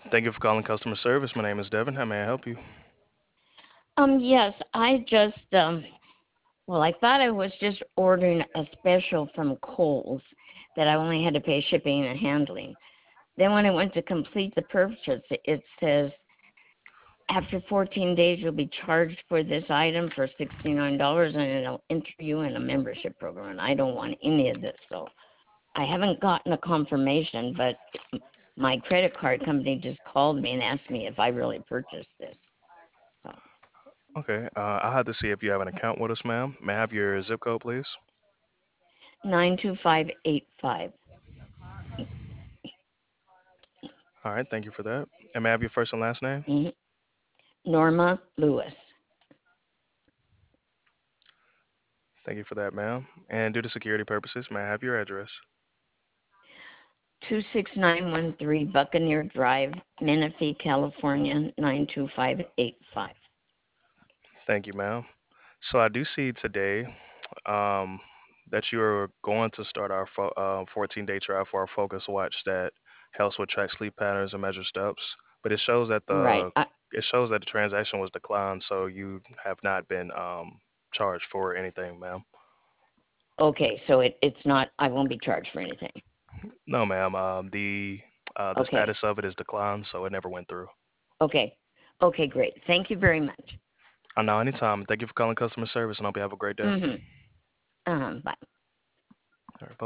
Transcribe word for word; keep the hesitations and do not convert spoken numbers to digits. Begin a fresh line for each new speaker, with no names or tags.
Thank you for calling customer service. My name is Devin. How may I help you?
Um, yes, I just um well, I thought I was just ordering a special from Kohl's that I only had to pay shipping and handling. Then when I went to complete the purchase, it says after fourteen days you'll be charged for this item for sixty-nine dollars and it'll enter you in a membership program. And I don't want any of this, so I haven't gotten a confirmation, but my credit card company just called me and asked me if I really purchased this. So
Okay, uh, I'll have to see if you have an account with us, ma'am. May I have your zip code, please?
nine two five eight five.
All right, thank you for that. And may I have your first and last name?
Mm-hmm. Norma Lewis.
Thank you for that, ma'am. And due to security purposes, may I have your address?
two six nine one three Buccaneer Drive, Menifee, California, nine two five eight five.
Thank you, ma'am. So I do see today um, that you are going to start our fo- uh, fourteen-day trial for our Focus Watch that helps with track sleep patterns and measure steps. But it shows that
Right.
the
I,
it shows that the transaction was declined, so you have not been um, charged for anything, ma'am.
okay, so it, it's not, I won't be charged for anything.
No, ma'am. Um, the uh, the
Okay.
status of it is declined, so it never went through.
Okay. Okay, great. Thank you very much.
Uh, now, anytime. Thank you for calling customer service, and I hope you have a great day.
Mm-hmm. Uh-huh. Bye.
All right, bye.